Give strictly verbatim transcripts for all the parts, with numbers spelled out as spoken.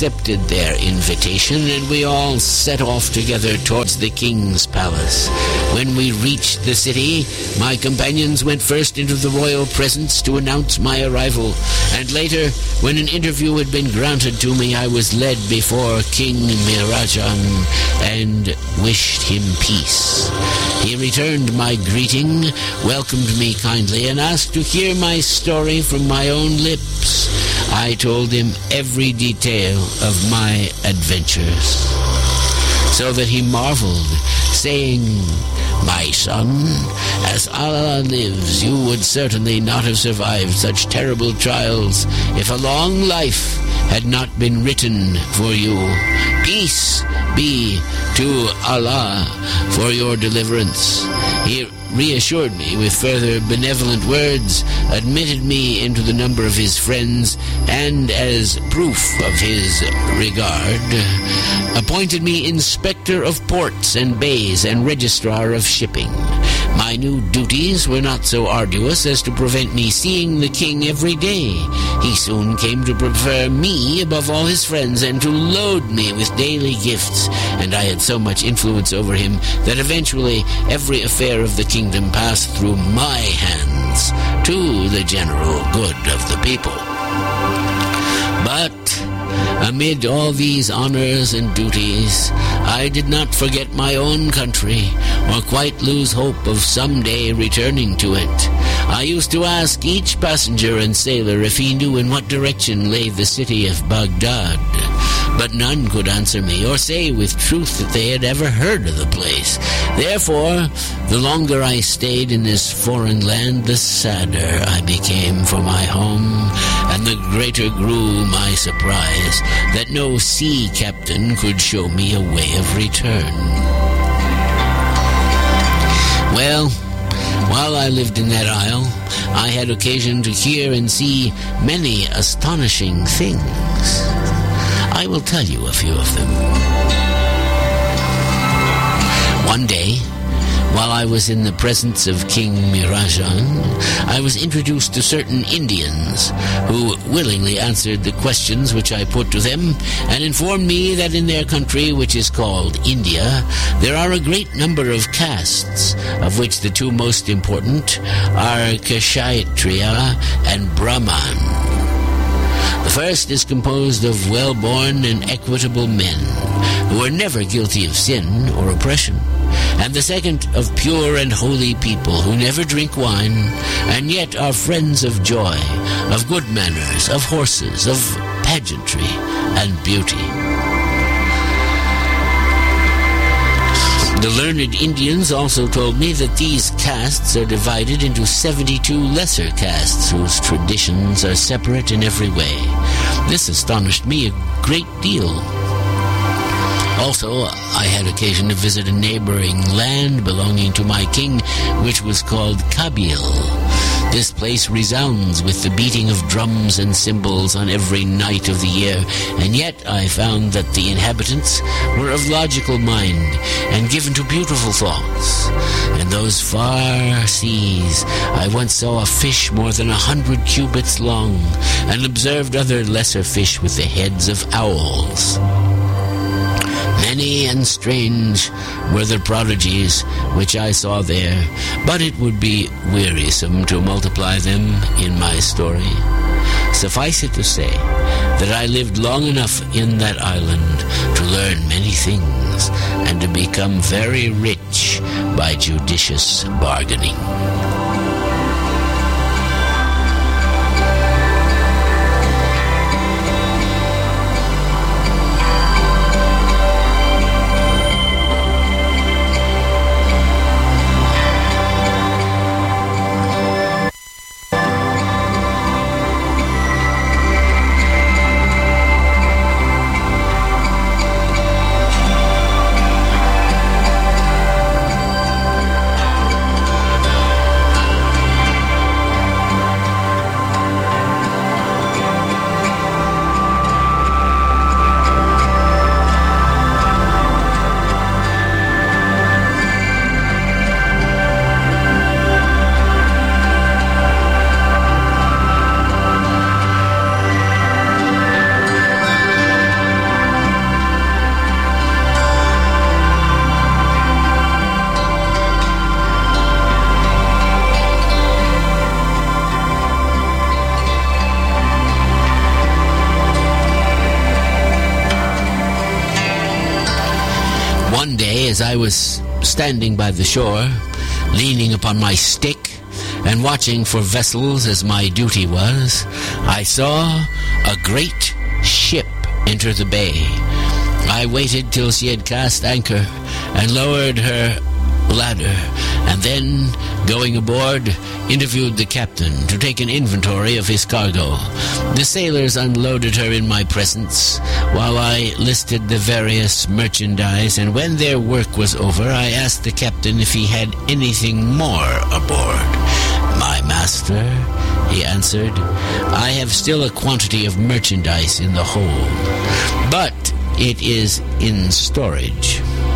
accepted their invitation, and we all set off together towards the king's palace. When we reached the city, my companions went first into the royal presence to announce my arrival, and later, when an interview had been granted to me, I was led before King Mirajan and wished him peace. He returned my greeting, welcomed me kindly, and asked to hear my story from my own lips. I told him every detail of my adventures, so that he marveled, saying, "My son, as Allah lives, you would certainly not have survived such terrible trials if a long life had not been written for you. Peace be to Allah for your deliverance." He reassured me with further benevolent words, admitted me into the number of his friends, and as proof of his regard, appointed me inspector of ports and bays and registrar of shipping. My new duties were not so arduous as to prevent me seeing the king every day. He soon came to prefer me above all his friends and to load me with daily gifts, and I had so much influence over him that eventually every affair of the kingdom passed through my hands to the general good of the people. But amid all these honors and duties, I did not forget my own country, or quite lose hope of someday returning to it. I used to ask each passenger and sailor if he knew in what direction lay the city of Baghdad, but none could answer me or say with truth that they had ever heard of the place. Therefore, the longer I stayed in this foreign land, the sadder I became for my home, and the greater grew my surprise that no sea captain could show me a way of return. Well, while I lived in that isle, I had occasion to hear and see many astonishing things. I will tell you a few of them. One day, while I was in the presence of King Mirajan, I was introduced to certain Indians who willingly answered the questions which I put to them and informed me that in their country, which is called India, there are a great number of castes, of which the two most important are Kshatriya and Brahman. The first is composed of well-born and equitable men who are never guilty of sin or oppression, and the second of pure and holy people who never drink wine, and yet are friends of joy, of good manners, of horses, of pageantry and beauty. The learned Indians also told me that these castes are divided into seventy-two lesser castes whose traditions are separate in every way. This astonished me a great deal. Also, I had occasion to visit a neighboring land belonging to my king, which was called Kabil. This place resounds with the beating of drums and cymbals on every night of the year, and yet I found that the inhabitants were of logical mind and given to beautiful thoughts. In those far seas, I once saw a fish more than a hundred cubits long, and observed other lesser fish with the heads of owls. Many and strange were the prodigies which I saw there, but it would be wearisome to multiply them in my story. Suffice it to say that I lived long enough in that island to learn many things and to become very rich by judicious bargaining. day, as I was standing by the shore, leaning upon my stick and watching for vessels as my duty was, I saw a great ship enter the bay. I waited till she had cast anchor and lowered her ladder, and then, going aboard, interviewed the captain to take an inventory of his cargo. The sailors unloaded her in my presence, while I listed the various merchandise, and when their work was over, I asked the captain if he had anything more aboard. "My master," he answered, "I have still a quantity of merchandise in the hold, but it is in storage.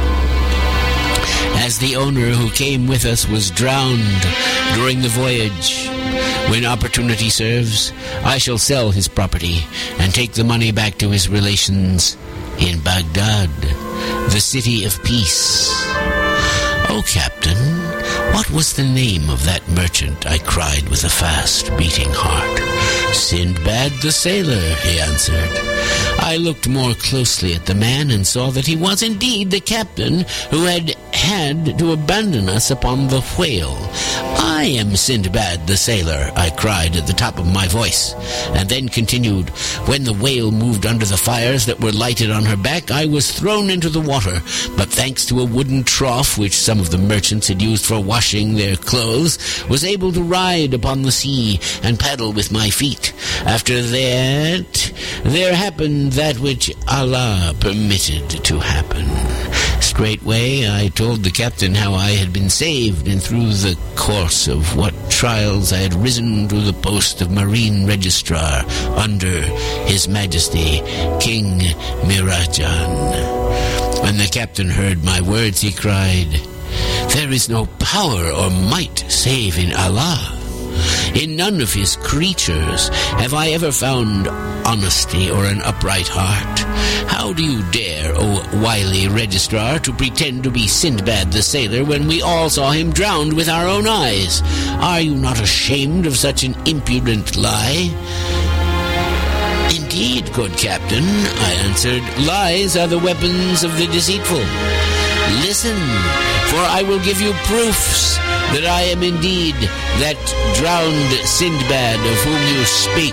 As the owner who came with us was drowned during the voyage, when opportunity serves, I shall sell his property and take the money back to his relations in Baghdad, the city of peace." "Oh, Captain, what was the name of that merchant?" I cried with a fast-beating heart. "Sindbad the Sailor," he answered. I looked more closely at the man and saw that he was indeed the captain who had had to abandon us upon the whale. "I am Sindbad the Sailor," I cried at the top of my voice, and then continued, "When the whale moved under the fires that were lighted on her back, I was thrown into the water, but thanks to a wooden trough which some of the merchants had used for washing their clothes, was able to ride upon the sea and paddle with my feet. After that, there happened that which Allah permitted to happen. Straightway I told the captain how I had been saved, and through the course of what trials I had risen to the post of Marine Registrar under His Majesty King Mirajan. When the captain heard my words, he cried, "There is no power or might save in Allah. In none of his creatures have I ever found honesty or an upright heart. How do you dare, O wily registrar, to pretend to be Sindbad the Sailor when we all saw him drowned with our own eyes? Are you not ashamed of such an impudent lie?" "Indeed, good captain," I answered, "lies are the weapons of the deceitful. Listen, for I will give you proofs that I am indeed that drowned Sindbad of whom you speak."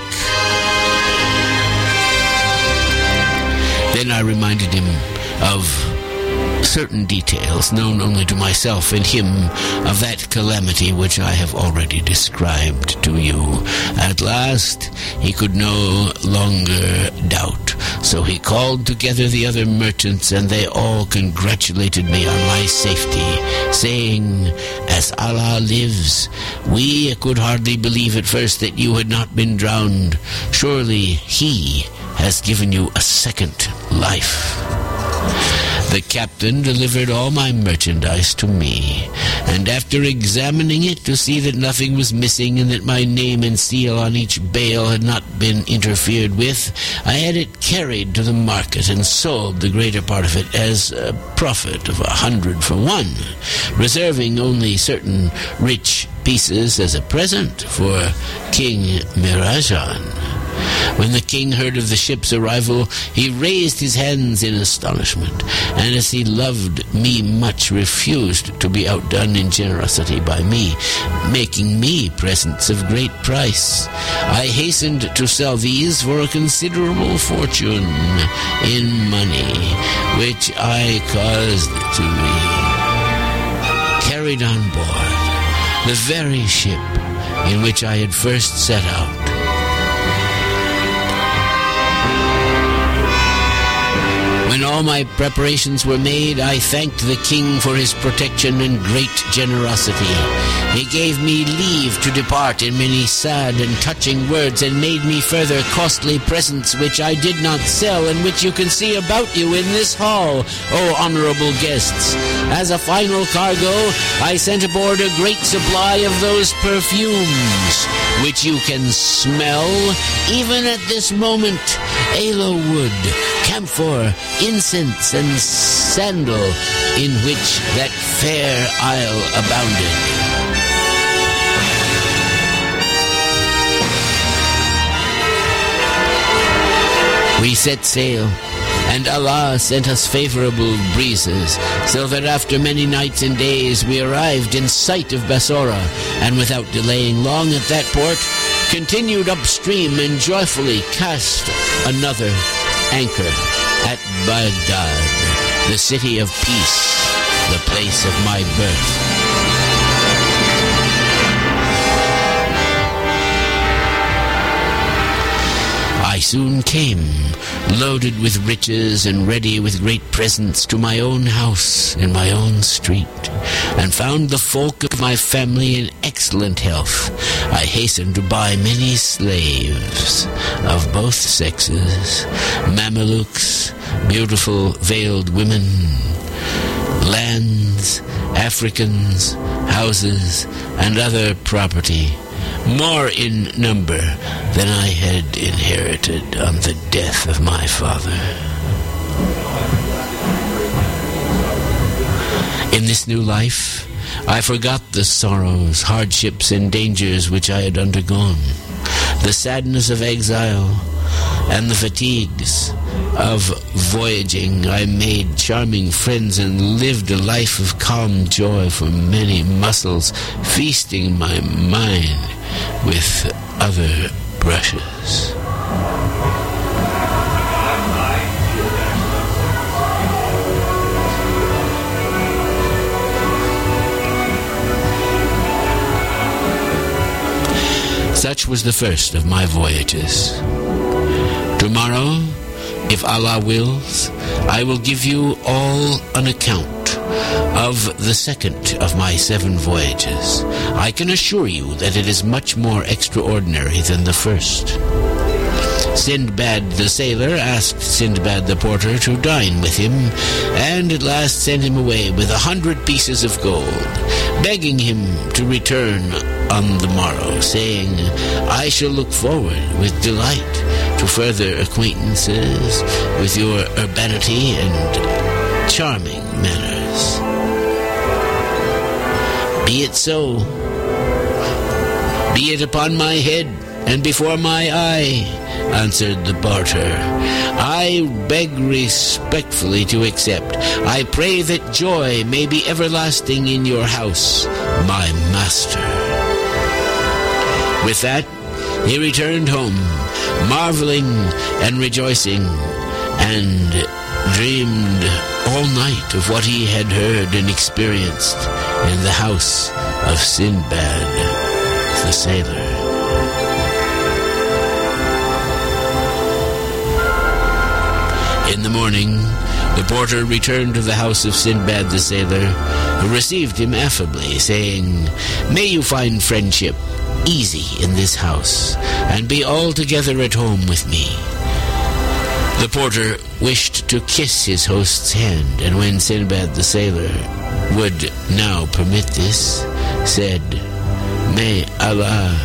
Then I reminded him of certain details known only to myself and him of that calamity which I have already described to you. At last he could no longer doubt, so he called together the other merchants, and they all congratulated me on my safety, saying, "As Allah lives, we could hardly believe at first that you had not been drowned. Surely He has given you a second life." The captain delivered all my merchandise to me, and after examining it to see that nothing was missing and that my name and seal on each bale had not been interfered with, I had it carried to the market and sold the greater part of it as a profit of a hundred for one, reserving only certain rich pieces as a present for King Mirajan. When the king heard of the ship's arrival, he raised his hands in astonishment, and as he loved me much, refused to be outdone in generosity by me, making me presents of great price. I hastened to sell these for a considerable fortune in money, which I caused to be carried on board the very ship in which I had first set out. When all my preparations were made, I thanked the king for his protection and great generosity. He gave me leave to depart in many sad and touching words, and made me further costly presents which I did not sell, and which you can see about you in this hall, O honorable guests. As a final cargo, I sent aboard a great supply of those perfumes which you can smell even at this moment: aloe wood, camphor, incense, and sandal, in which that fair isle abounded. We set sail, and Allah sent us favorable breezes, so that after many nights and days we arrived in sight of Bassora, and without delaying long at that port, continued upstream and joyfully cast another anchor at Baghdad, the city of peace, the place of my birth. I soon came, loaded with riches and ready with great presents, to my own house in my own street, and found the folk of my family in excellent health. I hastened to buy many slaves of both sexes, Mamelukes, beautiful veiled women, lands, Africans, houses, and other property, more in number than I had inherited on the death of my father. In this new life, I forgot the sorrows, hardships, and dangers which I had undergone, the sadness of exile, and the fatigues of voyaging. I made charming friends and lived a life of calm joy for many muscles, feasting my mind with other brushes. Such was the first of my voyages. Tomorrow, if Allah wills, I will give you all an account of the second of my seven voyages. I can assure you that it is much more extraordinary than the first. Sindbad the sailor asked Sindbad the porter to dine with him, and at last sent him away with a hundred pieces of gold, begging him to return on the morrow, saying, I shall look forward with delight to further acquaintances with your urbanity and charming manners. Be it so. Be it upon my head and before my eye, answered the porter. I beg respectfully to accept. I pray that joy may be everlasting in your house, my master. With that, he returned home, marveling and rejoicing, and dreamed all night of what he had heard and experienced in the house of Sindbad the sailor. In the morning, the porter returned to the house of Sindbad the sailor, who received him affably, saying, May you find friendship easy in this house, and be altogether at home with me. The porter wished to kiss his host's hand, and when Sindbad the sailor would now permit this, said, May Allah...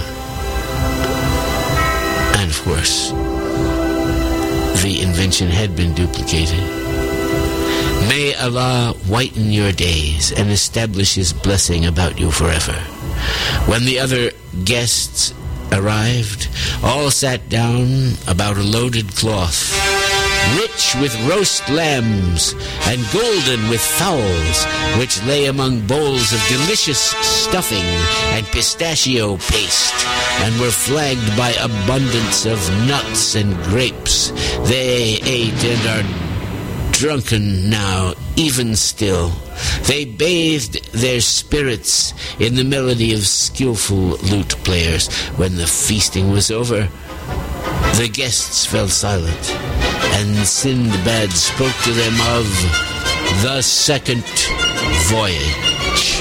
And of course, the invention had been duplicated. May Allah whiten your days and establish His blessing about you forever. When the other guests arrived, all sat down about a loaded cloth, rich with roast lambs and golden with fowls, which lay among bowls of delicious stuffing and pistachio paste, and were flagged by abundance of nuts and grapes. They ate and are drunken now, even still. They bathed their spirits in the melody of skillful lute players. When the feasting was over, the guests fell silent, and Sindbad spoke to them of the second voyage.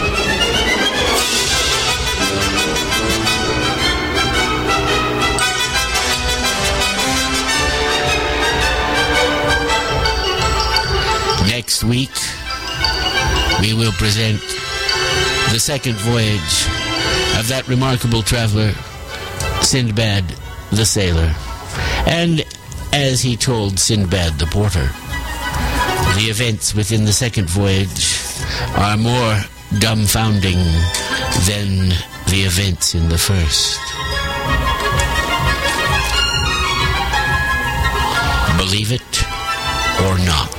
Next week, we will present the second voyage of that remarkable traveler, Sindbad the sailor. And as he told Sindbad the porter, the events within the second voyage are more dumbfounding than the events in the first. Believe it or not.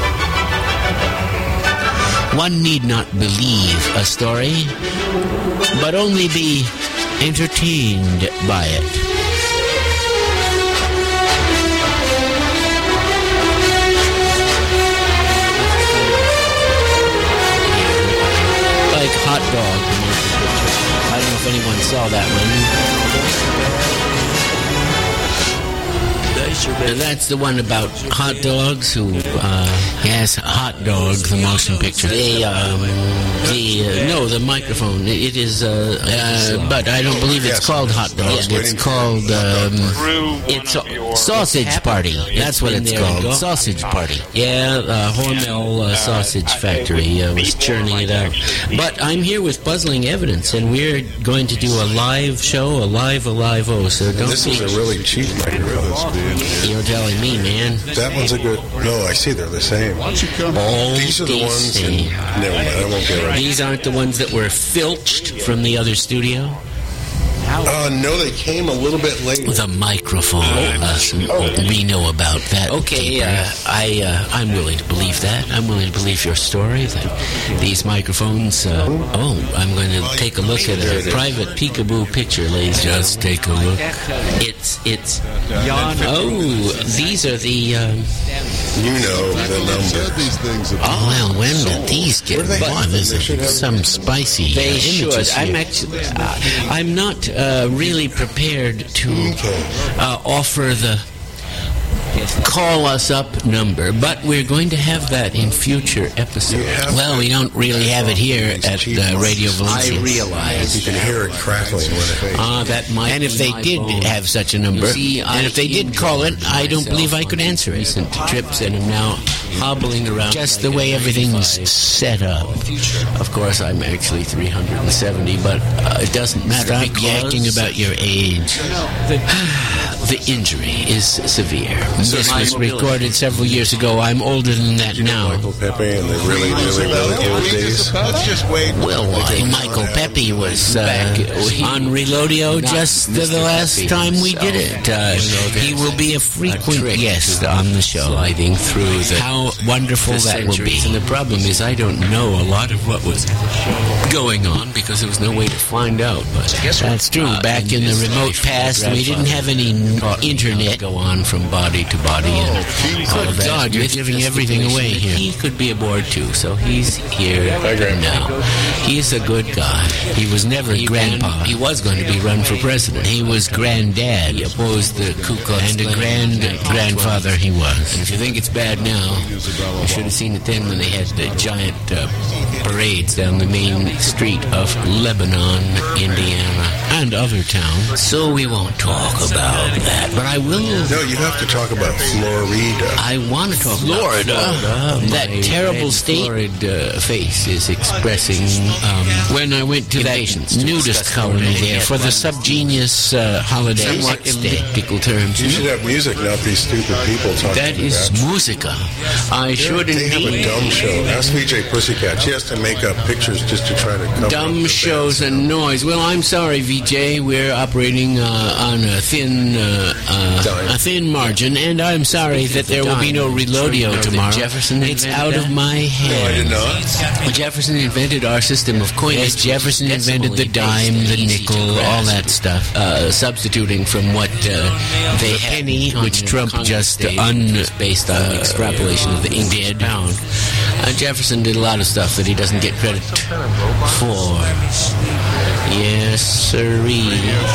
One need not believe a story, but only be entertained by it. Like hot dog. I don't know if anyone saw that one. That's the one about hot dogs who, uh, yes, Hot Dog, the motion picture. They, um, the, uh, no, the microphone, it is, uh, uh, but I don't believe it's called Hot Dog. It's called, um, it's a Sausage Party. That's what it's called, Sausage Party. Yeah, uh, Hormel uh, Sausage Factory uh, was churning it out. But I'm here with puzzling evidence, and we're going to do a live show, a live, a live O, so don't This is a really cheap microphone. You're telling me, man. That one's a good... No, I see they're the same. All These are the ones... same. And, never mind, I won't get it. These aren't the ones that were filched from the other studio? Uh, no, they came a little bit later. With a microphone. Uh, we know about that. Okay, uh, I, uh, I'm willing to believe that. I'm willing to believe your story that these microphones... Uh, oh, I'm going to take a look at a private peekaboo picture, ladies. Just take a look. It's... it's... Oh, these are the... Um, You know the numbers. Oh, well, when did these get... Where are they? Boy, there's a, some spicy They uh, should. images here. I'm actually, uh, I'm not uh, really prepared to uh, offer the call us up number, but we're going to have that in future episodes. Well, we don't really have it here at uh, Radio Valencia. I realize. You can hear it crackling when it... Ah, that might. And if be they my did phone. have such a number, See, I and if they did call it, I don't myself believe I could on answer it. recent trips and am now hobbling around Just like the way a everything's ninety-five. set up. Of course, I'm actually three hundred seventy, but uh, it doesn't matter. Stop because yakking about your age. the injury is severe. This My was mobility- recorded several years ago. I'm older than that now. Michael Pepe and the really, really, really old days. Let's just wait. Well, uh, Michael Pepe was uh, on Relodio just the, the last time we did it. Uh, he will be a frequent guest on the show. Sliding through the How wonderful the that will be. centuries. And the problem is I don't know a lot of what was going on because there was no way to find out. But That's true. uh, Back in the this remote life, my past, we didn't have any n- grandfather internet. go on from body to body. And all Good of that. God, you're With giving the everything away stipulation here. that He could be aboard too, so he's here Hi, Grandpa. now. He's a good guy. He was never He grandpa. ran- he was going to be run for president. He was granddad. He opposed the Ku Klux And a Klan grand in nineteen grandfather he twenty. was. And if you think it's bad now, you should have seen it then when they had the giant uh, parades down the main street of Lebanon, Indiana. And other towns. So we won't talk about that, but I will. No, you have to talk about Florida. I want to talk Florida. about Florida. That My terrible red, state. florid uh, face is expressing. Um, When I went to that Impatience to nudist discuss colony Florida. there for the subgenius uh, holiday, somewhat X Day. elliptical terms. You should have music, not these stupid people talking That is about musica. I should They have a indeed. dumb show. Ask V J Pussycat. She has to make up pictures just to try to cover up Dumb the shows bad and noise. Well, I'm sorry, V J. We're operating uh, on a thin, uh, uh, Dime. a thin margin, and I'm sorry that there will be no Relodio that tomorrow. Jefferson It's invented out of that? my No, I hands. did not. Well, Jefferson invented our system of coinage. Yes, Jefferson which is invented the decimally dime, based the and easy to nickel, all grasp. that stuff. Uh, substituting from what uh, they The had penny, on which the Trump Congress just stage, un- which was based on the extrapolation of the English pound. Uh, Jefferson did a lot of stuff that he doesn't get credit for. Yes, sirree.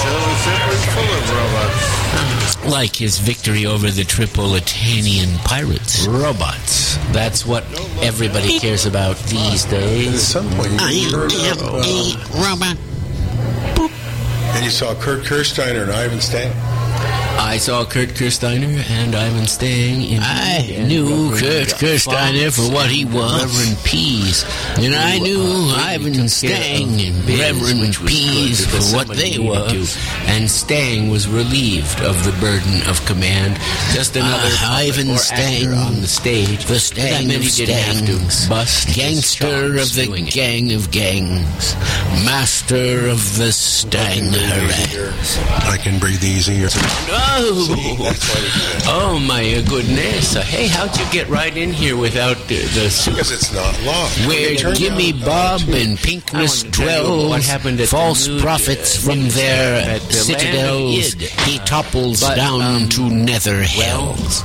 Like his victory over the Tripolitanian pirates. Robots. That's what everybody cares about these At days. some point, I you heard am of, uh, a robot. and you saw Kurt Kirsteiner and Ivan Stang. I saw Kurt Kirsteiner and Ivan Stang in I and knew Reverend Kurt Kirsteiner for what he was. Reverend Pease. And I who, knew uh, Ivan took care Stang of and Biz, Reverend which was Pease good, because for what somebody they needed were. to. And Stang was relieved of the burden of command. Just another Uh, Ivan or Stang, actor on the stage. The That Stang meant of he didn't have Stangs, to bust his gangster chops of the doing it. gang of gangs, master of the Stang harass. I can breathe easier. Ah! Oh, See, that's why they do that. oh my goodness! Uh, hey, how'd you get right in here without uh, the suit? Because it's not locked. Where Turn Jimmy down, uh, Bob too. and Pinkness I wanted to tell you what dwells, happened at the false nude, prophets uh, from their at the citadels, land of Id. he topples But, down um, to nether well, hells.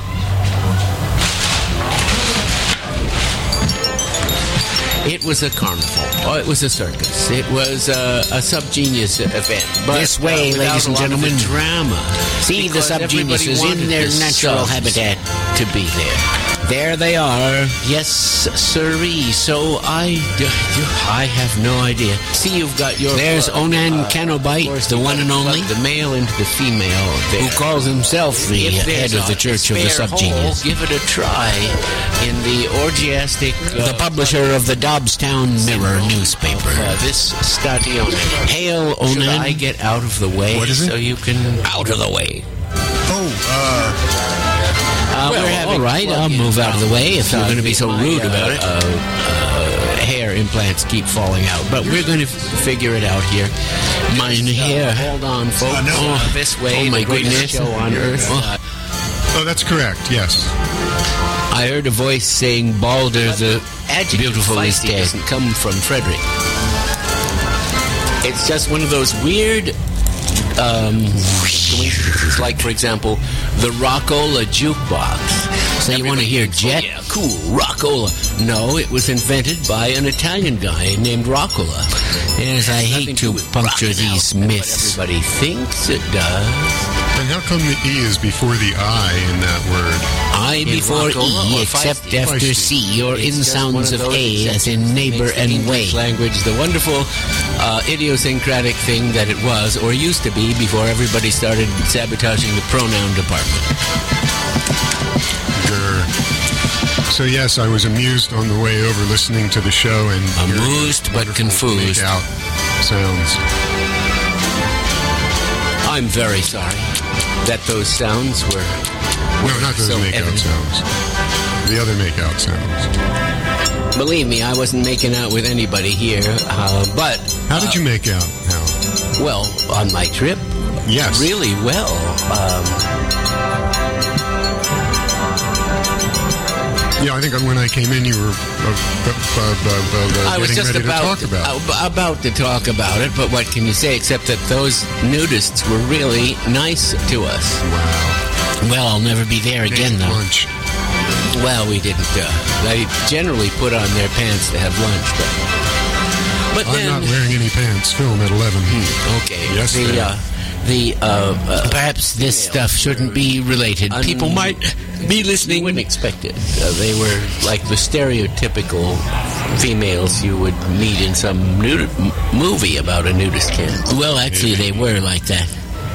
It was a carnival. Oh, it was a circus. It was uh, a subgenius event. But, This way, uh, without ladies and a lot of gentlemen. the drama. See the Because everybody subgeniuses wanted in their the natural subs habitat. to be there. There they are. Yes, sirree. So I, I have no idea. See, you've got your. There's uh, Onan uh, Canobite, of course, the you've one got and to only, plug the male into the female there. who calls himself the If head there's of the a Church of the spare Subgenius. hole, give it a try in the orgiastic. Uh, The publisher of the Dobbstown Mirror newspaper. Uh, this station. Hail, Should Onan. I get out of the way What is it? so you can Out of the way. Oh, uh, Uh, Well, we're having, all right, I'll plug-in move out of the way if you're Uh, going to be so my, rude uh, about it. Uh, uh, hair implants keep falling out, but we're going to f- figure it out here. Mine hair. Hold on, folks. Uh, no. Oh, this way, Oh, my the greatest goodness. show on earth. Oh. oh, that's correct. Yes. I heard a voice saying Balder the Adjective Beautiful is feisty dead. doesn't come from Frederick. It's just one of those weird um, coincidences. Like, for example, the Rockola jukebox. So you want to hear Jet? Oh, yeah, cool, Rockola. No, it was invented by an Italian guy named Rockola. Yes, I Nothing hate do to with puncture rocking out, these but myths. everybody thinks it does. And how come the E is before the I in that word? I In before Rockola E, or except feisty? after Feisty. C, or in It's just one sounds of those A, as that in neighbor makes the and way. English language the wonderful uh, idiosyncratic thing that it was or used to be before everybody started sabotaging the pronoun department. Grr. So yes, I was amused on the way over listening to the show and hearing Amused but wonderful confused. make-out sounds. I'm very sorry that those sounds were. No, not those So make-out evident. sounds. The other make-out sounds. Believe me, I wasn't making out with anybody here, uh, but How did you make out, Hal? well, on my trip, Yes. really well. Um, Yeah, I think when I came in, you were uh, uh, uh, uh, uh, I was getting just ready about to talk about. uh, about to talk about it, but what can you say except that those nudists were really nice to us. Wow. Well, I'll never be there again, Ate though. lunch. Well, we didn't. Uh, they generally put on their pants to have lunch, but but I'm then not wearing any pants. Film at eleven. okay. Yes, the ma'am. uh, the uh, uh, Perhaps this stuff shouldn't be related. Un- People might be you listening. wouldn't expect it. Uh, they were like the stereotypical females you would meet in some nudi- m- movie about a nudist camp. Well, actually, they were like that.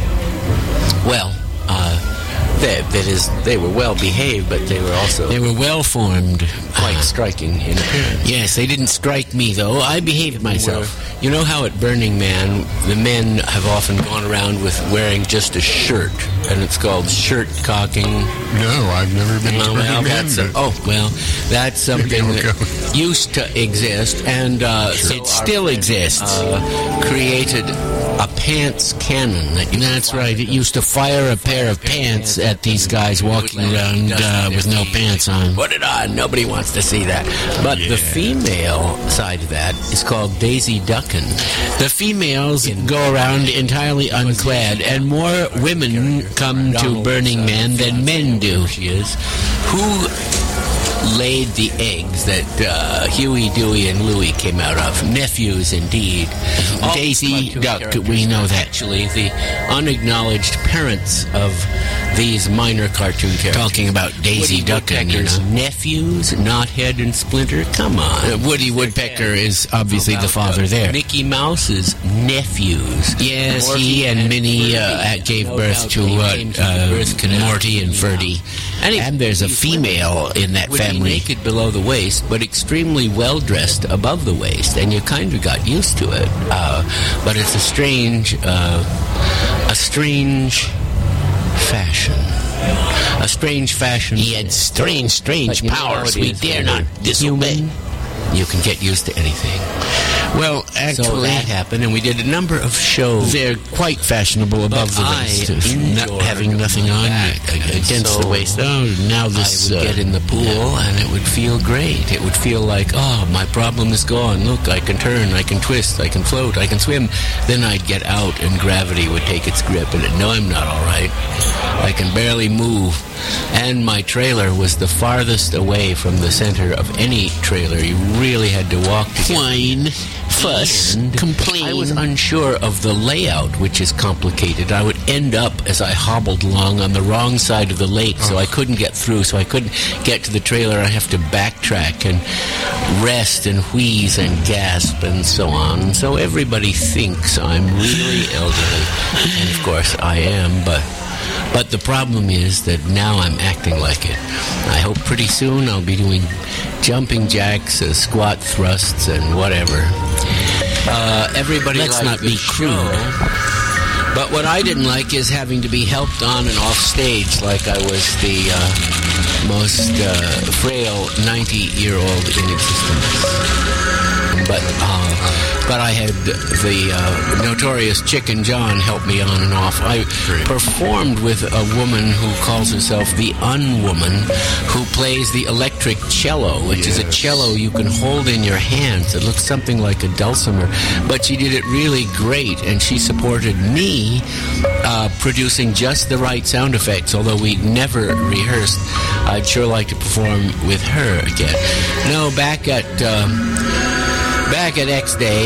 Well, uh, they, that is, they were well behaved, but they were also They were well formed. quite striking in appearance. Yes, they didn't strike me, though. I behaved myself. You know how at Burning Man, the men have often gone around with wearing just a shirt, and it's called shirt cocking. No, I've never been to Well, well, Burning Man. that's a, but- oh well, that's something Maybe I'll that go. used to exist, and uh, so It our still friend, exists. Uh, created a pants cannon. That you That's could right. It used to fire a pair of pants at these guys walking around uh, with no pants on. Put it on. Nobody wants to see that. But the female side of that is called Daisy Duckin. The females go around entirely unclad, and more women come to Burning Man than men do. She is. Who laid the eggs that uh, Huey, Dewey, and Louie came out of? Nephews, indeed. All Daisy cartoon Duck, characters we know are that. Actually, the unacknowledged parents of these minor cartoon characters. Talking about Daisy Woody Duckin, you Woodpecker's know. nephews, Knothead and Splinter. Come on. Uh, Woody Woodpecker is obviously the father there. Mickey Mouse's nephews. Yes, Morty he and Minnie uh, Ferdy. gave No birth doubt to they uh, came through the uh, birth canal. Morty and Ferdy. Anyway, And there's a these female in that would be family. naked below the waist, but extremely well dressed above the waist, and you kind of got used to it. Uh, but it's a strange, uh, a strange fashion. A strange fashion. He had strange, strange But you know powers how it we is dare when not we're disobey. human you can get used to anything. Well, actually, so that happened, and we did a number of shows. They're quite fashionable above the waist, not having nothing on against so the waist. Oh, now this I would uh, get in the pool, yeah. and it would feel great. It would feel like, oh, my problem is gone. Look, I can turn, I can twist, I can float, I can swim. Then I'd get out, and gravity would take its grip, and I'd know I'm not all right. I can barely move. And my trailer was the farthest away from the center of any trailer. You really had to walk to get Whine, fuss, and complain. I was unsure of the layout, which is complicated. I would end up, as I hobbled along, on the wrong side of the lake, so I couldn't get through, so I couldn't get to the trailer. I have to backtrack and rest and wheeze and gasp and so on. So everybody thinks I'm really elderly, and of course I am, but... But the problem is that now I'm acting like it. I hope pretty soon I'll be doing jumping jacks, uh, squat thrusts, and whatever. Uh, everybody Let's liked not the be show. crude. But what I didn't like is having to be helped on and off stage like I was the uh, most uh, frail ninety-year-old in existence. But uh, but I had the uh, notorious Chicken John help me on and off. I Great. performed with a woman who calls herself the Unwoman, who plays the electric cello, which yes. is a cello you can hold in your hands. It looks something like a dulcimer, but she did it really great, and she supported me uh, producing just the right sound effects, although we never rehearsed. I'd sure like to perform with her again. No, back at... Um, Back at X-Day,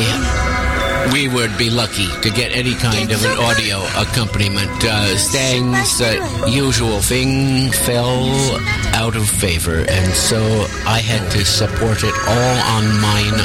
we would be lucky to get any kind of an audio accompaniment. Uh, Stang's uh, usual thing fell out of favor, and so I had to support it all on mine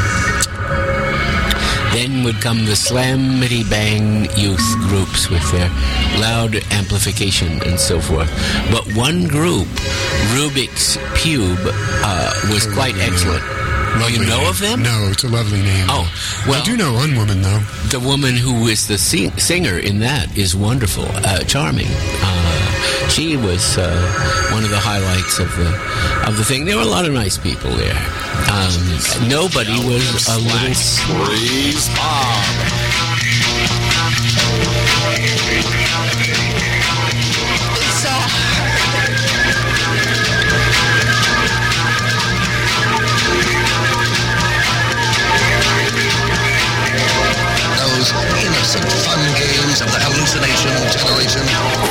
own. Then would come the Slamity Bang youth groups with their loud amplification and so forth. But one group, Rubik's Pube, uh, was quite excellent. Lovely you know name. of them? No, it's a lovely name. Oh, well, I do know one woman, though. The woman who is the sing- singer in that is wonderful, uh, charming. Uh, she was uh, one of the highlights of the of the thing. There were a lot of nice people there. Um, nobody was a little Breeze Bob. Innocent fun games of the hallucination generation.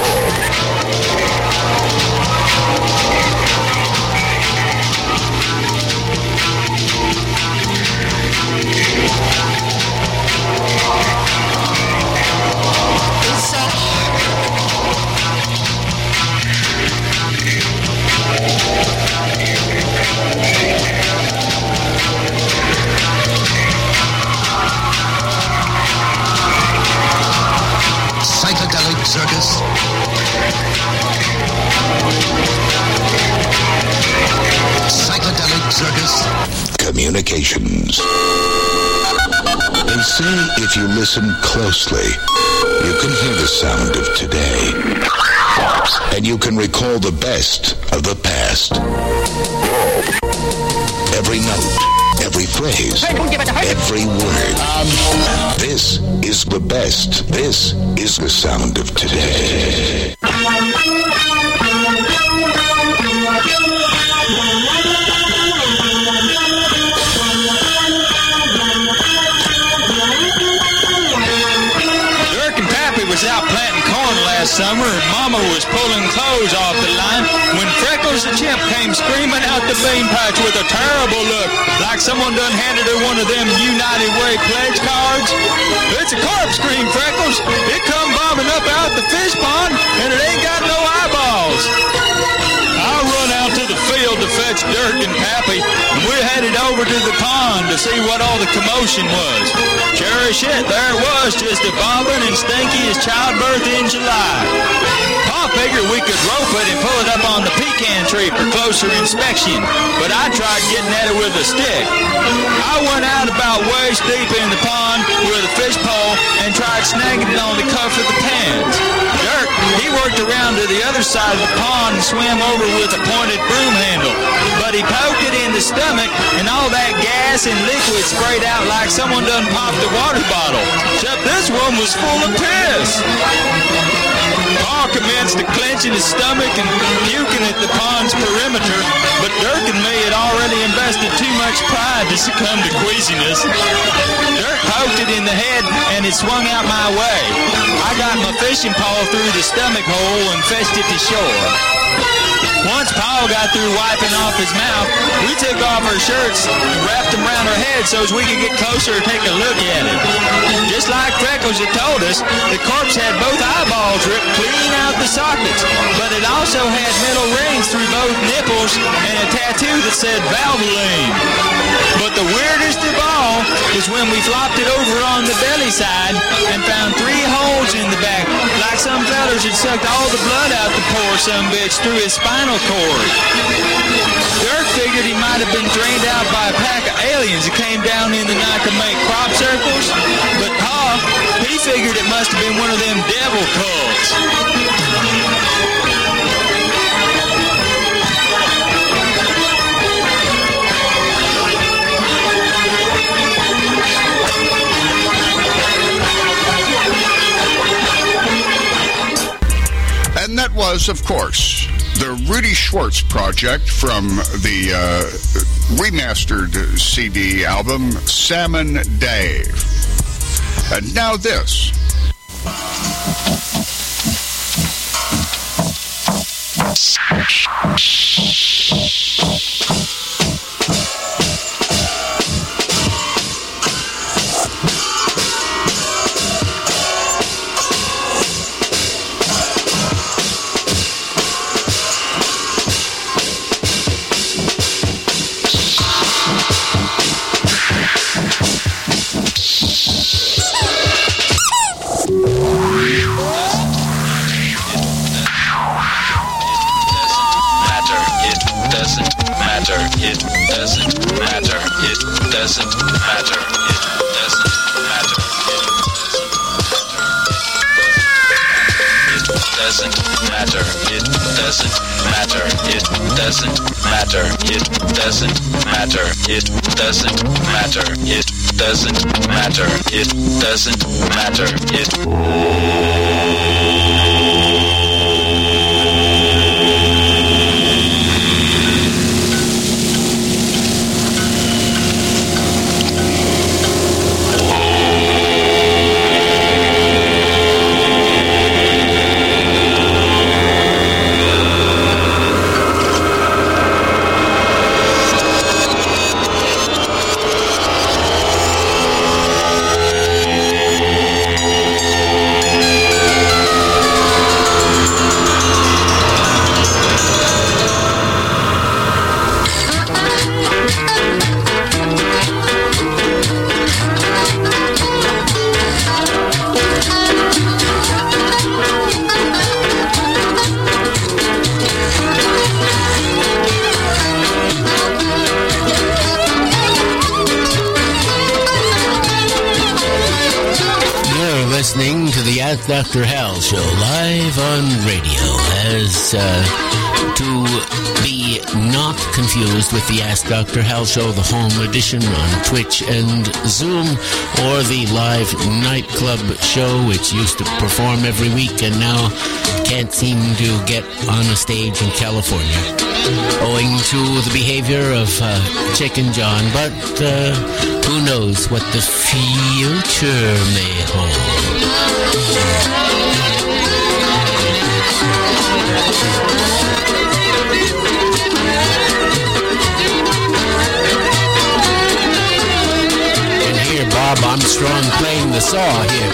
Psychedelic circus. Psychedelic circus. Communications. They say if you listen closely, you can hear the sound of today. And you can recall the best of the past. Every note, every phrase, every word. Um, this is the best. This is the sound of today. Dirk and Pappy was out planting corn last summer, and Mama was pulling clothes off the line when Freckles the chimp came screaming out the bean patch with a terrible look, like someone done handed her one of them United Way pledge cards. It's a corpse scream, Freckles. It come bobbing up out the fish pond, and it ain't got no eyeballs. I run out to the field to fetch Dirk and Pappy, and we're headed over to the pond to see what all the commotion was. Sure as shit, there it was, just as bobbing and stinky as childbirth in July. Pa figured we could rope it and pull it up on the pecan tree for closer inspection, but I tried getting at it with a stick. I went out about waist deep in the pond with a fish pole and tried snagging it on the cuff of the pants. Dirk, he worked around to the other side of the pond and swam over with a pointed broom handle, but he poked it in the stomach, and all that gas and liquid sprayed out like someone done popped a water bottle. Except this one was full of piss. Paul commenced to clenching his stomach and puking at the pond's perimeter, but Dirk and me had already invested too much pride to succumb to queasiness. Dirk poked it in the head, and it swung out my way. I got my fishing pole through the stomach hole and fetched it to shore. Once Paul got through wiping off his mouth, we took off our shirts and wrapped them around our heads so as we could get closer and take a look at it. Just like Freckles had told us, the corpse had both eyeballs ripped clean out the sockets, but it also had metal rings through both nipples and a tattoo that said Valvoline. But the weirdest of all was when we flopped it over on the belly side and found three holes in the back, like some fellas had sucked all the blood out the poor sumbitch through his spinal cord. Dirk figured he might have been drained out by a pack of aliens that came down in the night to make crop circles, but Pa, he figured it must have been one of them devil cults. And that was, of course, the Rudy Schwartz Project from the uh, remastered C D album, Salmon Dave. And now this. It doesn't matter. It listening to the Ask Doctor Hal Show live on radio. As uh, to be not confused with the Ask Doctor Hal Show, the home edition on Twitch and Zoom, or the live nightclub show, which used to perform every week and now can't seem to get on a stage in California, owing to the behavior of uh, Chicken John. But uh, who knows what the future may hold. And here Bob Armstrong playing the saw here.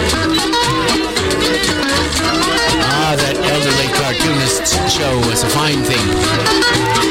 Ah, that elderly cartoonist show was a fine thing.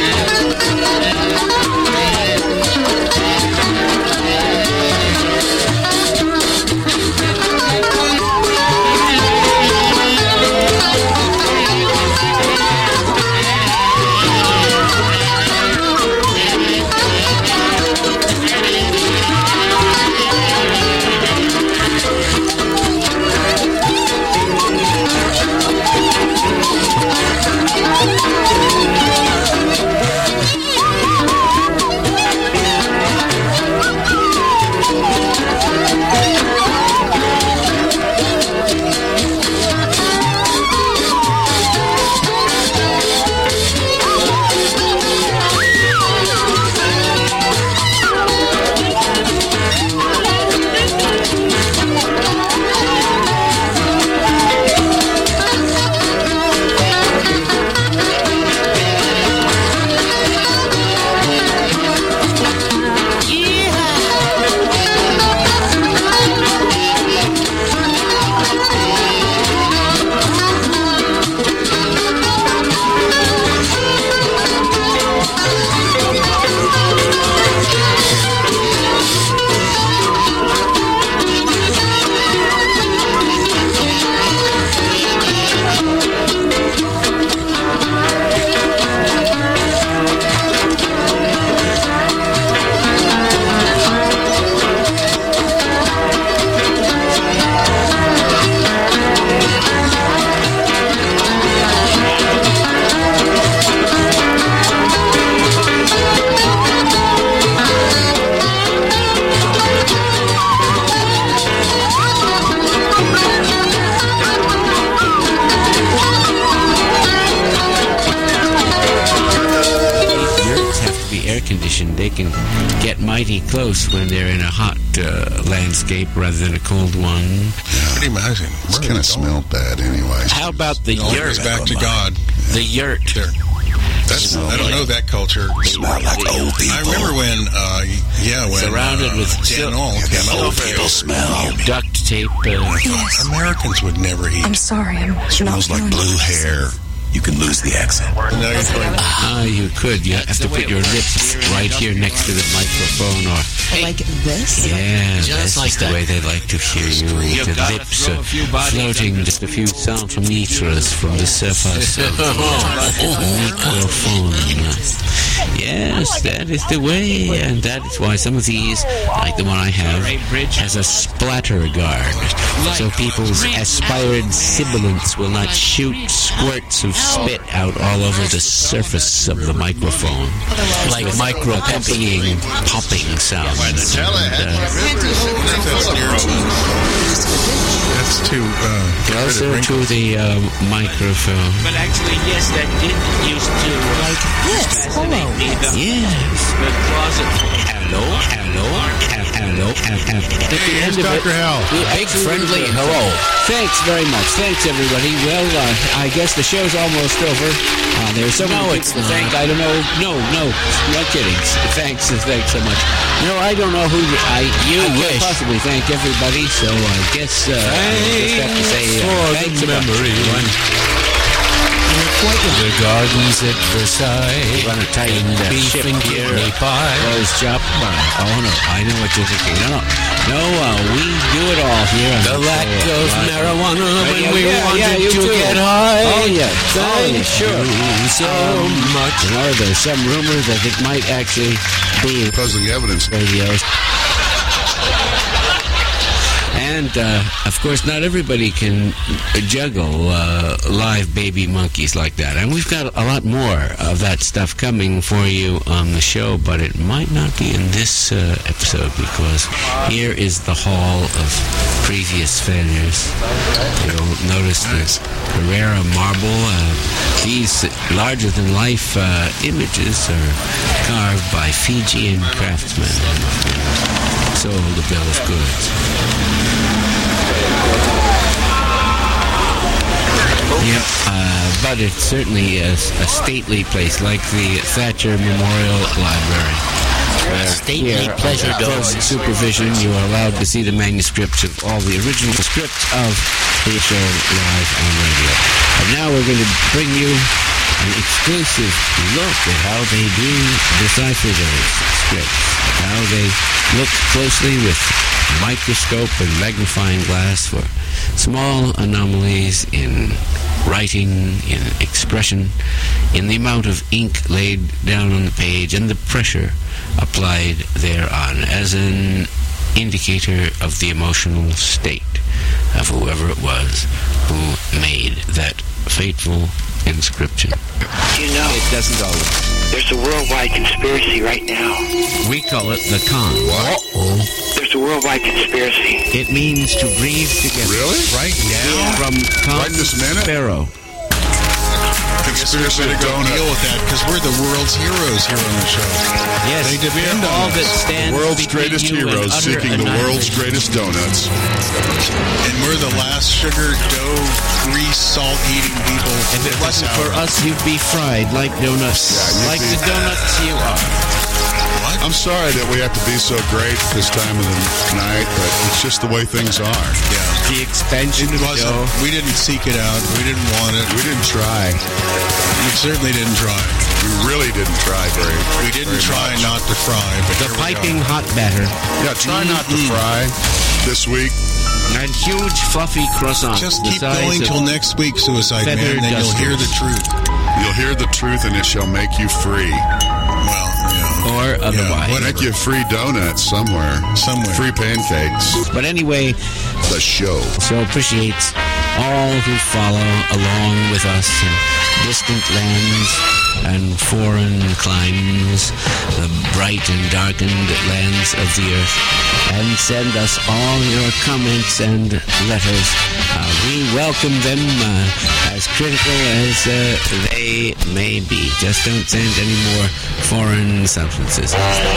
be air-conditioned, they can get mighty close when they're in a hot uh, landscape rather than a cold one. Pretty amazing. It's kind of smell bad anyway. How about the It all yurt? goes back to God. The yurt. There. That's, I don't know that culture. Smell like old people. I remember when, uh, yeah, when Surrounded uh, with Dan Knoll came out Old with people smell. duct tape. Uh, Yes. Americans would never eat. I'm sorry. I'm Smells not like feeling blue this. hair. You can lose the accent. And now you're trying to Ah, you could. You have to put your lips right here next to the microphone, or Like this? yeah, Just that's like just the that. way they like to hear you. You've The got to lips throw are a few bodies floating under just a few centimeters from the surface of the microphone. Yes, that is the way, and that is why some of these, like the one I have, has a splatter guard, so people's aspired sibilants will not shoot squirts of spit out all over the surface of the microphone, like micro accompanying popping sounds. And, That's too uh, uh, closer to the uh, microphone. But actually, yes, that did used to Like this. Hello. be the, Yes. the closet. Hello, hello, he- hello, he- he- At the Here's end of it, Doctor Hal. we Big actually- friendly hello. Thanks very much. Thanks, everybody. Well, uh, I guess the show's almost over. Uh, there's so No, many it's people to thank. not. I don't know. No, no, not kidding. Thanks, thanks so much. No, I don't know who I. You I can't wish. possibly thank everybody. So I guess uh, I just have to say uh, thanks a bunch. The gardens at Versailles. Run a tight uh, Beef ship and here. kidney pie. Closed shop. Uh, oh no, I know what you're thinking. No, no, no. Uh, we do it all here. on The lack show, of uh, marijuana when yeah, we yeah, wanted yeah, you to too. get high. Oh yeah, oh, yeah, sure. You so much. You know, there's some rumors that it might actually be Puzzling evidence. radios. And, uh, of course, not everybody can juggle uh, live baby monkeys like that. And we've got a lot more of that stuff coming for you on the show, but it might not be in this uh, episode because here is the hall of previous failures. You'll notice the Carrera marble. Uh, these larger-than-life uh, images are carved by Fijian craftsmen and sold a bill of goods. Yep, uh, but it's certainly a, a stately place, like the Thatcher Memorial Library. Where Stately here, pleasure under close domes. supervision, you are allowed to see the manuscripts of all the original scripts of the show live on radio. And now we're going to bring you an exclusive look at how they do decipher those scripts, how they look closely with microscope and magnifying glass for small anomalies in writing, in expression, in the amount of ink laid down on the page, and the pressure applied thereon as an indicator of the emotional state of whoever it was who made that fateful inscription. You know, It doesn't always. there's a worldwide conspiracy right now. We call it the con. Uh-oh. There's a worldwide conspiracy. It means to breathe together. Really? right now. From Con Right this minute? Sparrow. Conspiracy to Don't donut. deal with that because we're the world's heroes here on the show. Yes, They depend we're all on that us. stands World's between greatest you and heroes utter seeking the world's annihilation. greatest donuts. And we're the last sugar, dough, grease, salt-eating people. If it wasn't for us, you'd be fried like donuts. you'd like be- the donuts you are. What? I'm sorry that we have to be so great this time of the night, but it's just the way things are. Yeah. The expansion It of wasn't. dough. We didn't seek it out. We didn't want it. We didn't try. We certainly didn't try. We really didn't try very. We didn't very try much. not to fry. But The here we piping are. hot batter. Yeah, try not to fry this week. And huge fluffy croissants. Just the keep size going of till next week, Suicide Man, feather and then you'll hear the dusters. truth. You'll hear the truth, and it shall make you free. Well, yeah. Or otherwise. whatever. Make you free donuts somewhere. Somewhere. Free pancakes. But anyway, The show. so appreciates all who follow along with us in distant lands and foreign climes, the bright and darkened lands of the earth, and send us all your comments and letters. Uh, we welcome them uh, as critical as uh, they may be. Just don't send any more foreign substances.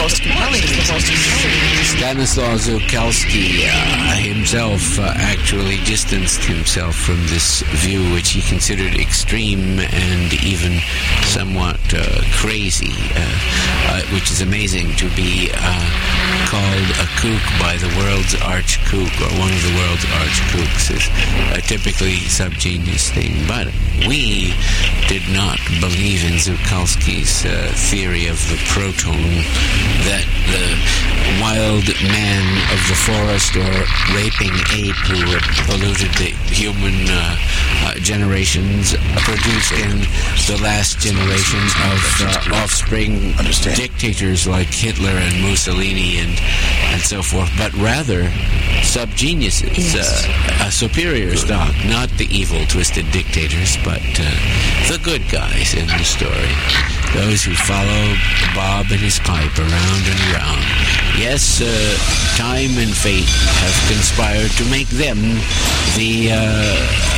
Stanislaw Zukalski uh, himself uh, actually distanced himself from this view, which he considered extreme and even somewhat uh, crazy, uh, uh, which is amazing to be uh, called a kook by the world's arch kook, or one of the world's arch kooks, is a typically subgenius thing. But we did not believe in Zukalski's uh, theory of the proton, that the wild man of the forest or raping ape who had polluted the human uh, uh, generations produced in the last generation of uh, offspring dictators like Hitler and Mussolini and and so forth, but rather subgeniuses, yes. uh, a superior stock, not the evil, twisted dictators, but uh, the good guys in the story. Those who follow Bob and his pipe around and around. Yes, uh, time and fate have conspired to make them the uh,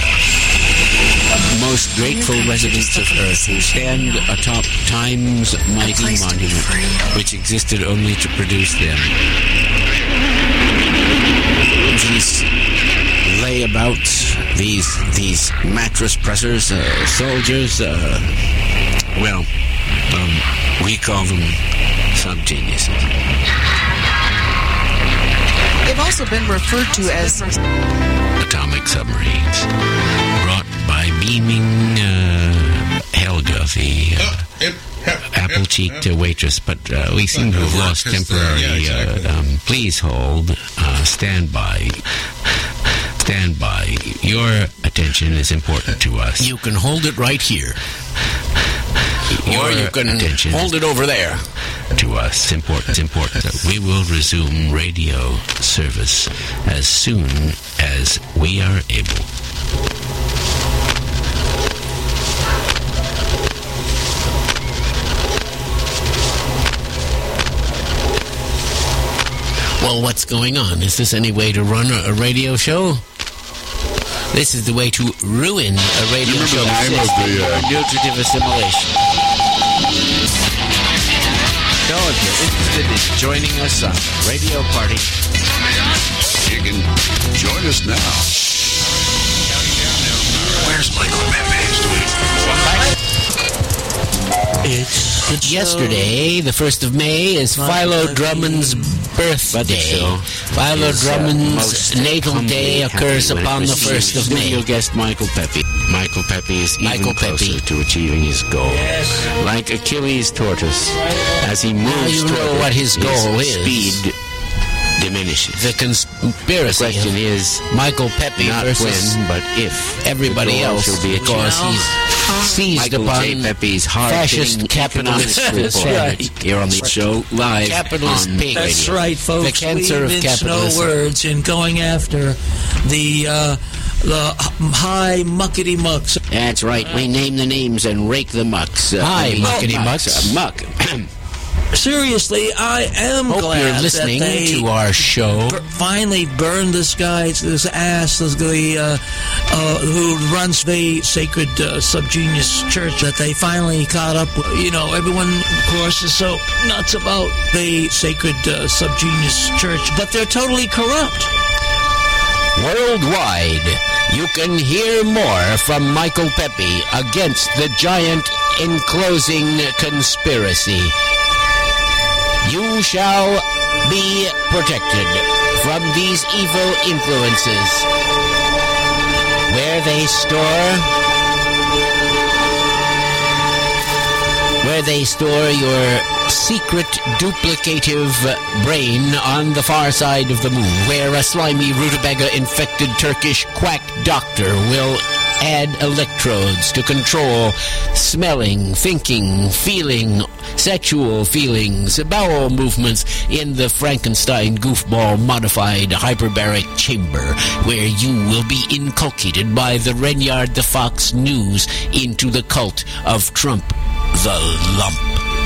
most grateful residents of Earth, who stand atop time's mighty monument, which existed only to produce them. These layabouts, these these mattress pressers, uh, soldiers, uh, well, um, we call them subgeniuses. They've also been referred to as atomic submarines, brought by beaming uh, Helga, the uh, apple-cheeked waitress. But uh, we seem to have lost temporarily. Uh, um, please hold. Uh, stand by. Stand by. Your attention is important to us. You can hold it right here. Your or you can attention hold it over there. To us, important. It's important. We will resume radio service as soon as we are able. Well, what's going on? Is this any way to run a, a radio show? This is the way to ruin a radio you show. The name of the, uh... nutritive assimilation. So if you're interested in joining us on Radio Party, you can join us now. Where's Michael Pepe? It's the Yesterday, the first of May, is Philo Drummond's birthday. Philo Drummond's natal day occurs upon the first of May. Studio guest Michael Pepe. Michael Pepe is even Michael closer Pepe. to achieving his goal. Yes. Like Achilles' tortoise, as he moves now you toward know it, what his goal his is. Speed diminishes. The conspiracy. The question is Michael Pepe not versus when, but if everybody else, will be because he's seized Michael upon J. Pepe's fascist capitalist That's right. Here on the show live capitalist on pig. That's radio. right, folks. The cancer we of mince no capitalism. words in going after the uh, the high muckety mucks. That's right. We name the names and rake the mucks. Uh, Hi, I mean, muckety mucks. mucks. Uh, muck. Seriously, I am Hope glad you're listening that they to our show. b- finally burned this guy's this ass, this the uh, uh, who runs the sacred uh, subgenius church. That they finally caught up with. You know, everyone, of course, is so nuts about the sacred uh, subgenius church, but they're totally corrupt. Worldwide, you can hear more from Michael Pepe against the giant enclosing conspiracy. You shall be protected from these evil influences, where they store, where they store your secret duplicative brain on the far side of the moon, where a slimy rutabaga-infected Turkish quack doctor will add electrodes to control smelling, thinking, feeling, sexual feelings, bowel movements in the Frankenstein goofball modified hyperbaric chamber, where you will be inculcated by the Renyard the Fox News into the cult of Trump the lump.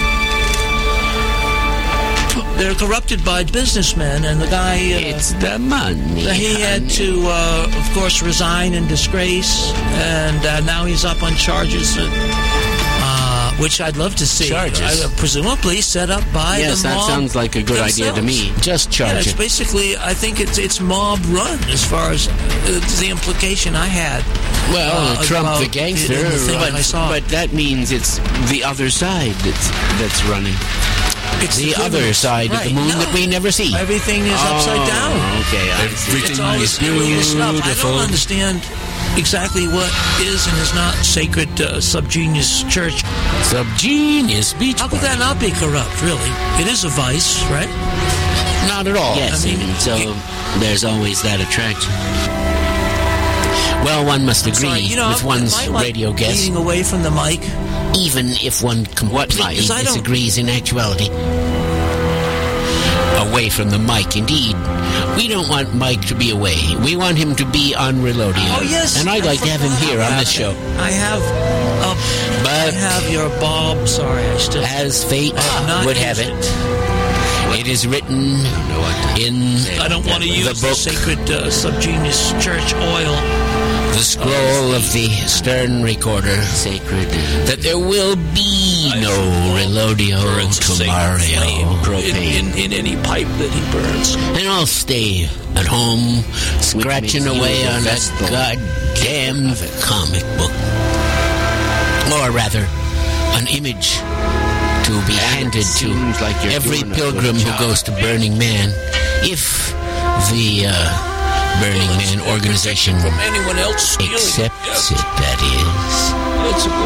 They're corrupted by businessmen, and the guy... Uh, it's the money. He had to, uh, of course, resign in disgrace, and uh, now he's up on charges, uh, which I'd love to see. Charges? Uh, presumably set up by yes, the mob. Yes, that sounds like a good themselves. idea to me. Just charge yeah, it's it. Basically, I think it's it's mob run as far as uh, the implication I had. Well, uh, Trump the gangster, the, the thing but, I saw. but that means it's the other side that's that's running. It's the, the other side right. of the moon no. that we never see. Everything is oh, upside down. Okay, I see. It's always beautiful. I don't understand exactly what is and is not sacred uh, subgenius church. Subgenius beach How could that not be corrupt, really? It is a vice, right? Not at all. Yes, I mean, and so it, there's always that attraction. Well, one must agree sorry, you know, with one's I like radio guest. Leaning away from the mic. Even if one completely disagrees in actuality. Away from the mic, indeed. We don't want Mike to be away. We want him to be on Reloadio. Oh, yes. And I'd like to have him here on this show. I have uh, but I have your Bob. Sorry, I still... As fate would have it, it, it is written in I don't want to use the book, the sacred uh, subgenius church oil. The scroll of the Stern Recorder, sacred, that there will be no Reloadio tomorrow. Propane. In, in, in any pipe that he burns. And I'll stay at home, scratching away on a goddamn comic book. Or rather, an image to be and handed to like every pilgrim who goes to Burning Man. If the... Uh, Burning Man organization from anyone else stealing. accepts it, that is. That's a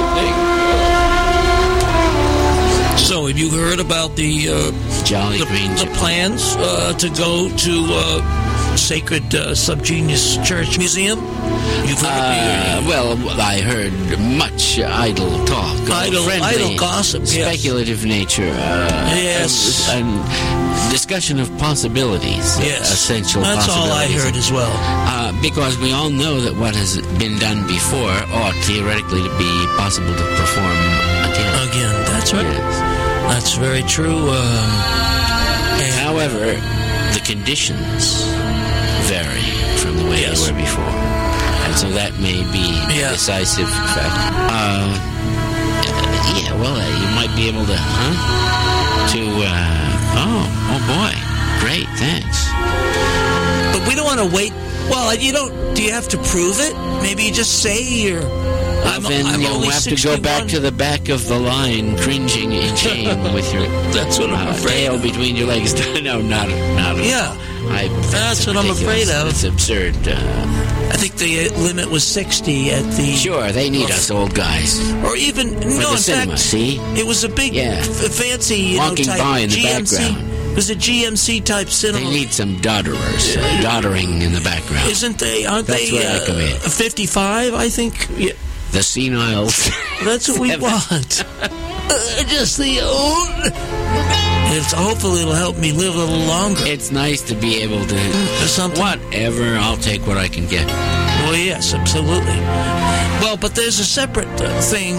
good thing. So, have you heard about the uh, Jolly the, Green the plans uh, to go to uh, Sacred uh, Subgenius Church Museum? You've heard uh, of well, I heard much idle talk, idle, friendly, idle gossip, speculative yes. nature, uh, yes, and, and discussion of possibilities, yes, essential that's possibilities. all I heard as well. Uh, because we all know that what has been done before ought theoretically to be possible to perform again. Again, that's right. Yes. That's very true. Um, However, the conditions vary from the way yes. they were before. And so that may be yeah. a decisive factor. Uh, yeah, well, uh, you might be able to, huh? To, uh, oh, oh boy. Great, thanks. But we don't want to wait. Well, you don't, do you have to prove it? Maybe you just say you're... Well, I'm, then I'm you'll only have sixty-one. to go back to the back of the line, cringing in shame with your That's what I'm uh, afraid tail of. between your legs. No, not, not at Yeah. all. I, that's, that's what I'm afraid of. It's absurd. Uh, I think the limit was sixty at the... Sure, they need us old guys. Or even... For no, the in cinema, fact, see? it was a big, Yeah. f- fancy, you Walking know, type by in the G M C. background. It was a G M C type cinema. They need some dodderers, uh, doddering in the background. Isn't they? Aren't That's they where I come in. uh, fifty-five, I think? Yeah. The senile. That's what we want. uh, just the old... It's, hopefully it'll help me live a little longer. It's nice to be able to... Or something. Whatever, I'll take what I can get. Well, yes, absolutely. Well, but there's a separate uh, thing.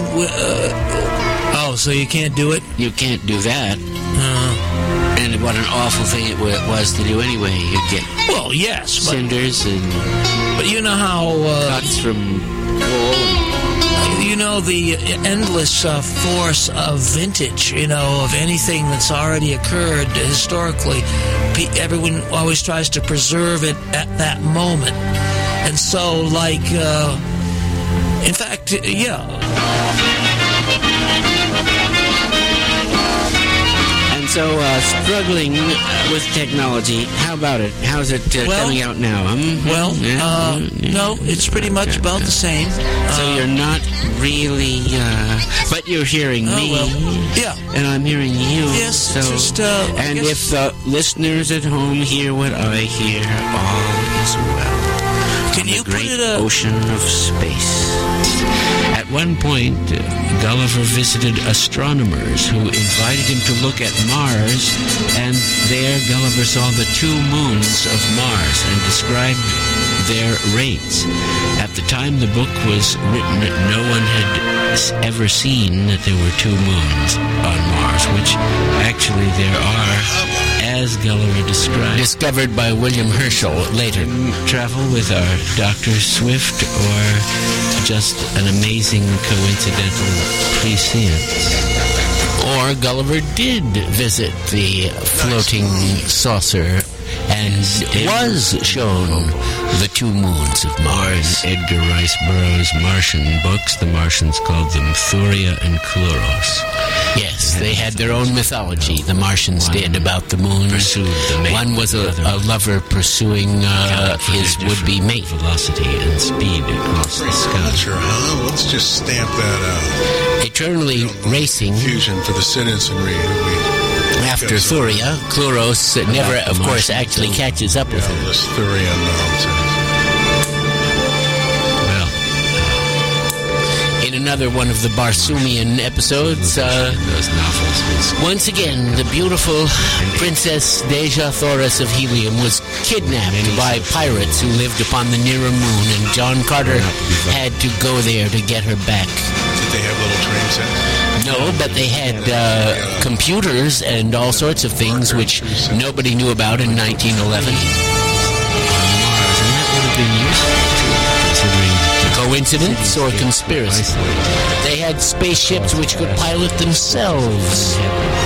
Uh, oh, so you can't do it? You can't do that. Uh, and what an awful thing it w- was to do anyway. You get well, yes. But, cinders and... But you know how... Uh, cuts from wool. You know, the endless uh, force of vintage, you know, of anything that's already occurred historically. Pe- everyone always tries to preserve it at that moment. And so, like, uh, in fact, yeah. And so, uh, struggling with technology, how about it? How's it uh, well, coming out now? Um, well, yeah, uh, yeah, no, it's pretty much okay, about okay. the same. So uh, you're not really, uh, but you're hearing oh, me, well, yeah, and I'm hearing you. Yes, so, just, uh, and guess... if the listeners at home hear what I hear, all is well. Can the you great put it a... ocean of space. At one point, uh, Gulliver visited astronomers who invited him to look at Mars, and there Gulliver saw the two moons of Mars and described their rates. At the time the book was written, no one had s- ever seen that there were two moons on Mars, which actually there are, as Gulliver described. Discovered by William Herschel later. Travel with our Doctor Swift, or just an amazing coincidental prescience. Or Gulliver did visit the floating saucer and was shown the two moons of Mars. Edgar Rice Burroughs' Martian books, the Martians called them Thuria and Cluros. Yes, they had their own mythology, the Martians did, about the moon. One was a, a lover pursuing uh, his would-be mate. Velocity and speed across the sky. Sure, huh? Let's just stamp that out. Eternally racing. Fusion for the citizenry. After Thuria, Cluros uh, never, of course, actually catches up with him. Yeah, this Thuria nonsense. Well, in another one of the Barsoomian episodes, uh, those novels. Once again, the beautiful Princess Deja Thoris of Helium was kidnapped by pirates who lived upon the nearer moon, and John Carter had to go there to get her back. Did they have little train sets? No, but they had uh, computers and all sorts of things which nobody knew about in nineteen eleven. On Mars, and that would have been useful, considering coincidence or conspiracy. They had spaceships which could pilot themselves.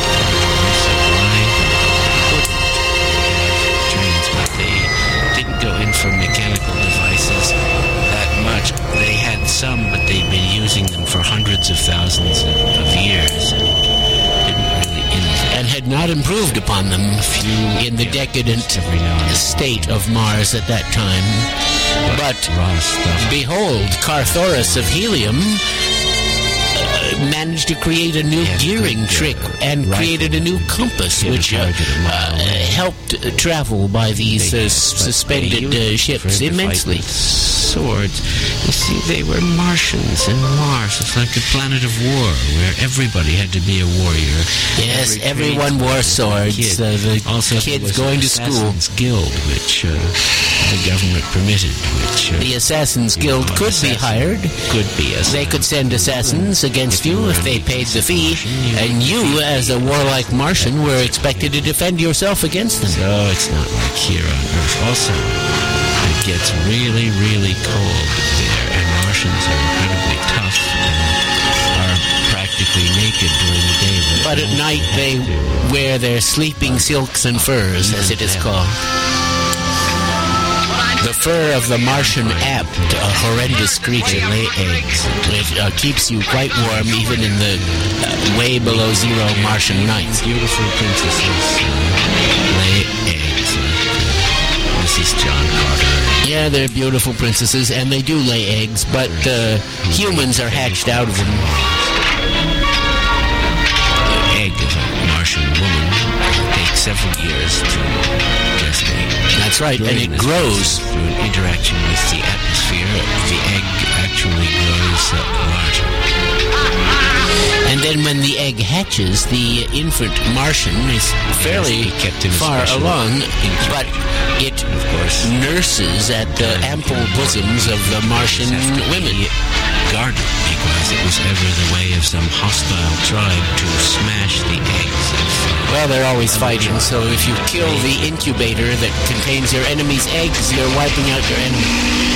Trains, but they didn't go in for mechanical devices that much. They had some, but they'd been using them for hundreds of thousands of, of years and didn't really innovate. And had not improved upon them in the decadent state of Mars at that time. But behold, Carthoris of Helium uh, managed to create a new gearing trick and created a new compass which uh, uh, helped uh, travel by these uh, suspended uh, ships immensely. Swords. You see, they were Martians, and Mars was like a planet of war where everybody had to be a warrior. Yes, Every everyone wore swords. Kid. Uh, the also, kids going to school. Assassin's Guild, which uh, the government permitted. Which uh, the Assassin's Guild know, could assassin be hired. Could be. They could send assassins against if you if they paid the fee, and you, as a warlike Martian, were expected to defend yourself against them. So it's not like here on Earth. Also, it gets really, really cold there, and Martians are incredibly tough and are practically naked during the day. But, but at night they to. wear their sleeping silks and furs, as it is called. The fur of the Martian apt, a horrendous creature, lay eggs. It uh, keeps you quite warm even in the uh, way below zero Martian nights. Beautiful princesses uh, lay eggs. Uh, Missus John Carter. Yeah, they're beautiful princesses, and they do lay eggs, but uh, humans are hatched out of them. The egg of a Martian woman takes several years to gestate. That's right, and it grows through an interaction with the atmosphere. The egg actually grows uh, larger. And then when the egg hatches, the infant Martian is fairly kept in far along, but it of course nurses at the ample bosoms of the Martian women. Guarded because it was ever the way of some hostile tribe to smash the eggs of Well, they're always fighting, so if you kill the incubator that contains your enemy's eggs, you're wiping out your enemy.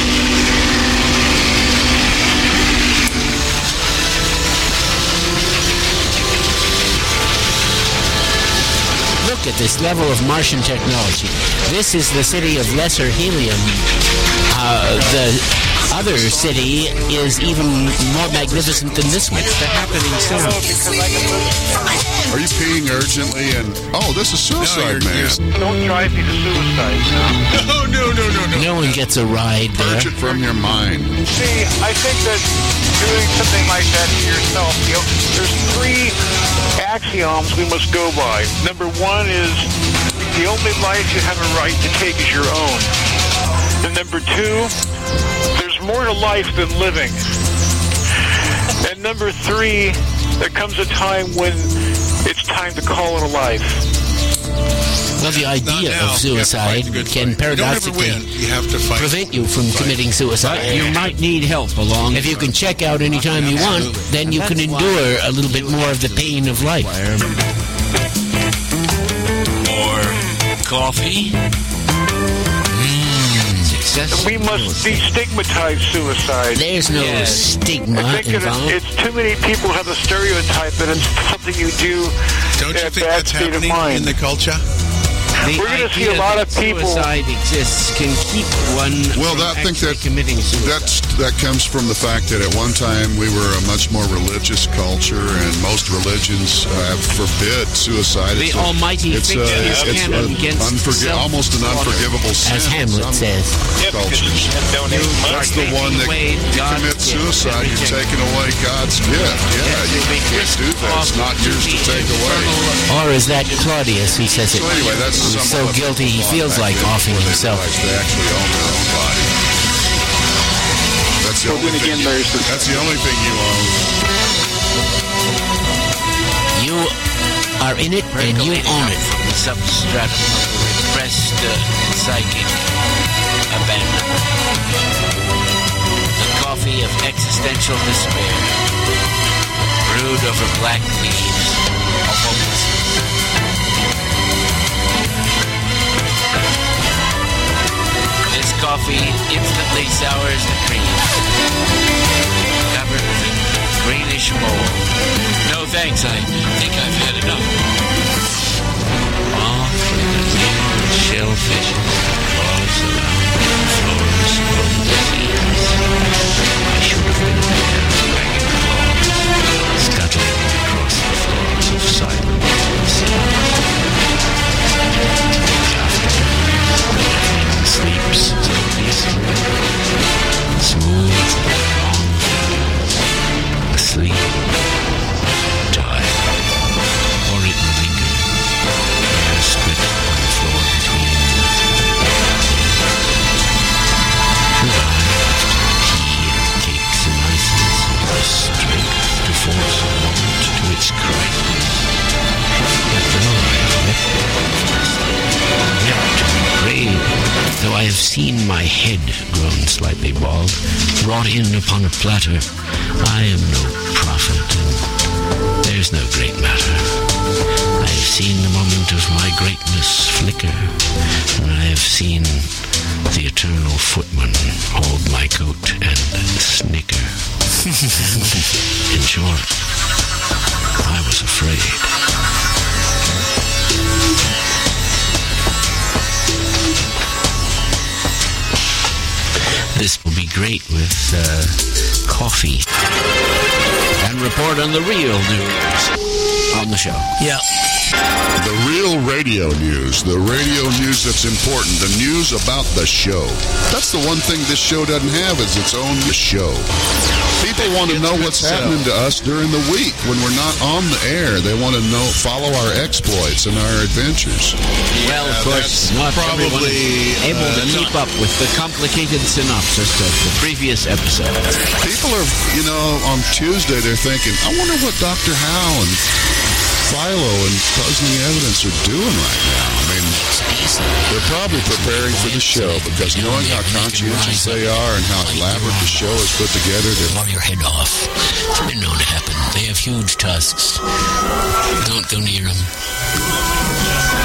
Look at this level of Martian technology. This is the city of Lesser Helium. Uh, the other city is even more magnificent than this one. It's the happening sound. Are you peeing urgently? And oh, this is Suicide no, Man. Don't drive me to suicide now. No, no, no, no, no. No one gets a ride there. Purge it from your mind. See, I think that doing something like that to yourself, you know, there's three axioms we must go by. Number one is the only life you have a right to take is your own. And number two, there's more to life than living. And number three, there comes a time when it's time to call it a life. Well, the idea of suicide can paradoxically you have to fight. prevent you from Fight. committing suicide. You might need help along. If you can check out anytime you want, then you can endure a little bit more of the pain of life. More coffee. We must destigmatize suicide. There's no Yes. stigma I think involved. it's, it's too many people have a stereotype that it's something you do Don't you in a think bad that's state of happening mind. in the culture? The We're gonna see idea a lot that of people- Suicide exists can keep one Well, from I think actually that committing suicide. that's that comes from the fact that at one time we were a much more religious culture, and most religions uh, forbid suicide. The It's a- almighty it's figure a, is it's canon a against unforgi- almost an self-slaughter. unforgivable sin. As Hamlet in some says. cultures. That's the one that away you God's commit gift, suicide. You're everything. taking away God's gift. Yeah, you can't do that. It's not yours to take away. Or is that Claudius who says it? So anyway, that's He's some so of the guilty he thought feels back like then offing before they himself. realized They actually own their own body. That's the But only then thing. again, You, there's the- that's the only thing you own. You are in it and you own it. From the substratum of repressed uh, psychic abandonment. The coffee of existential despair, brewed over black leaves of hopelessness. This coffee instantly sours the cream, covered with a greenish mold. No thanks, I think I've had enough. Off with the little shellfish claws around the floors of the seas. I should have been aware of ragged claws scuttling across the floors of silent seas. Sleeps so peacefully, smooth and long fingers, asleep, tired, or it lingers, there stretched on the floor between us. Should I, after tea and cakes and ices, have the strength to force a moment to its crisis? After all, I have wept, wept and prayed, though I have seen my head grown slightly bald, brought in upon a platter. I am no prophet, and there's no great matter. I have seen the moment of my greatness flicker, and I have seen the eternal footman hold my coat and snicker. In short, I was afraid. This will be great with uh, coffee. And report on the real news on the show. Yeah. The real radio news, the radio news that's important, the news about the show. That's the one thing this show doesn't have is its own show. People want to know what's happening to us during the week when we're not on the air. They want to know, follow our exploits and our adventures. Well, of course, not everyone is able to keep up with the complicated synopsis of the previous episode. People are, you know, on Tuesday they're thinking, I wonder what Doctor Howe and Philo and Puzzling Evidence are doing right now. I mean, they're probably preparing for the show because knowing how conscientious they are and how elaborate the show is put together, they're Blow your head off. It's been known to happen. They have huge tusks. Don't go near them.